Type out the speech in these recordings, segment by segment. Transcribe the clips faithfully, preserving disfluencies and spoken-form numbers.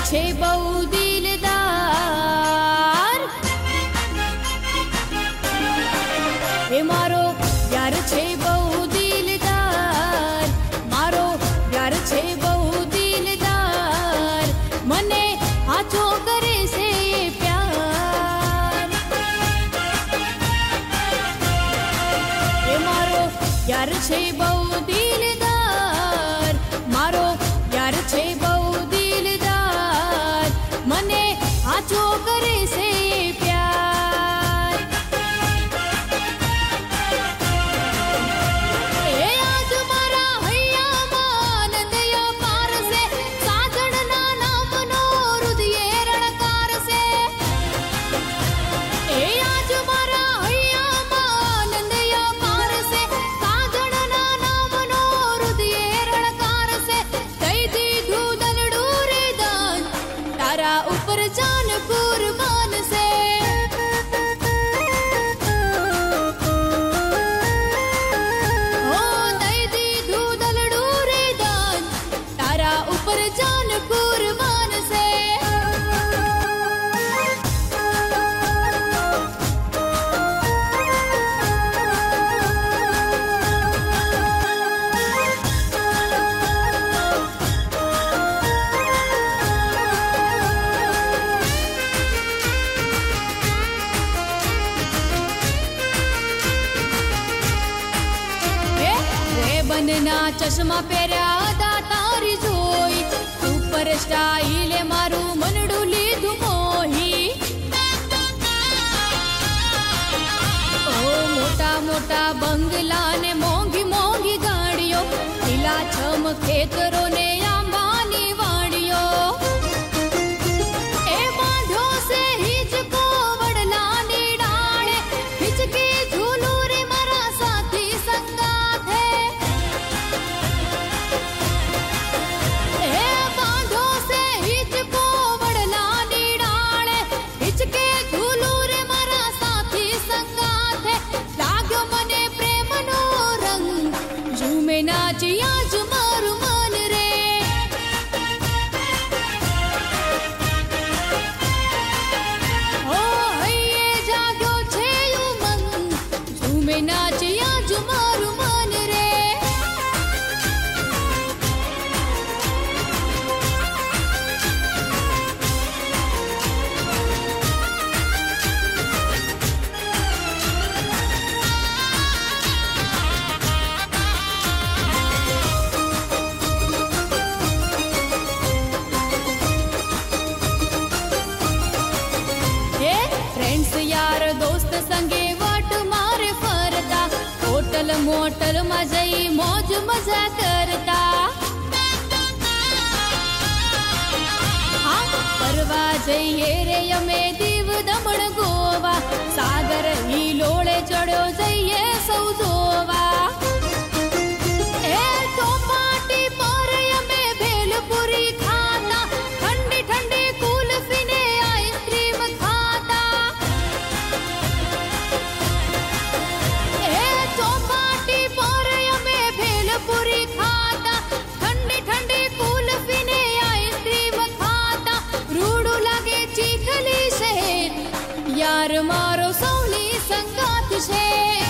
छे बहु दिलदार हे मारो यार छे बहु दिलदार मारो यार छे बहु दिलदार मने हाचो करे से प्यार हे मारो यार छे बहु दिलदार मारो यार छे बहु दिलदार मने हाचो करे से प्यार ए आज मारा हैया आनंद यो पार से साजन ना नाम नो हृदय रणकार से ए आज मारा हैया आनंद यो पार से साजन ना नाम नो हृदय रणकार से दई दीधु दलडू रे दान तारा ऊपर जान कुर्बान से ओ दई दीधु दलडू रे दान तारा ऊपर जान कुर्बान से बनना चश्मा पेर्या दा तारी जोई सुपर स्टाइल मारू मनडू लीधु मोही ओ मोटा मोटा बंगला ने मोंघी मोंघी गाड़ियों लीला छम खेतरों ने आंबानी वाड़ियों ए बांधो से हिचको वडला नी डाळे हिचके झूलू रे मारा साथी संगात है नाचिया जुमारू मन रे ओ हइये जाग्यो छे उमंग झूमे नाचिया जुमारू मन रे यार दोस्त संगे वाट मारे फरता होटल मोटल में जई मौज मजा करता हाँ परवा जइए रे यमे दीव दमण गोवा सागर ही लोड़े चढ़ो जइए सौ जोवा ए चौपाटी पर यमे भेलपुरी खाता ठंडी ठंडी कुल्फी ने आइसक्रीम खाता चौपाटी पर यमे भेलपुरी खाता ठंडी ठंडी कुल्फी ने आइसक्रीम खाता रूडू लागे चीखली शहर यार मारो सौली संगात छे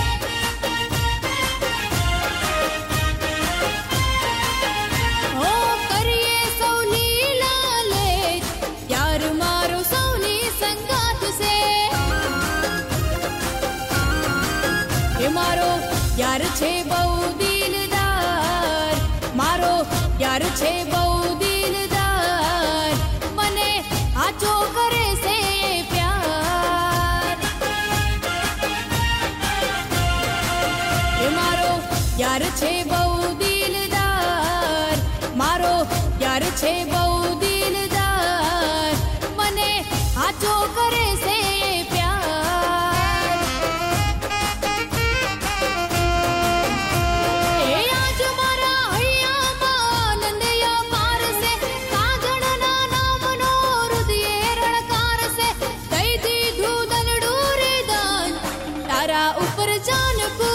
ओ करिए सौली लाले यार मारो सौली संगात से हे मारो यार छे बहु दिलदार मारो यार छे बहु दिलदार मने हाचो करे से प्यार हे मारो यार छे बहु दिलदार मारो यार छे बहु दिलदार मने हाचो करे से प्यार ए आज मारा हैया आनंद या पार से साजन ना नाम नो हृदय रणकार से दई दीधु दलडू रे दान तारा ऊपर जान को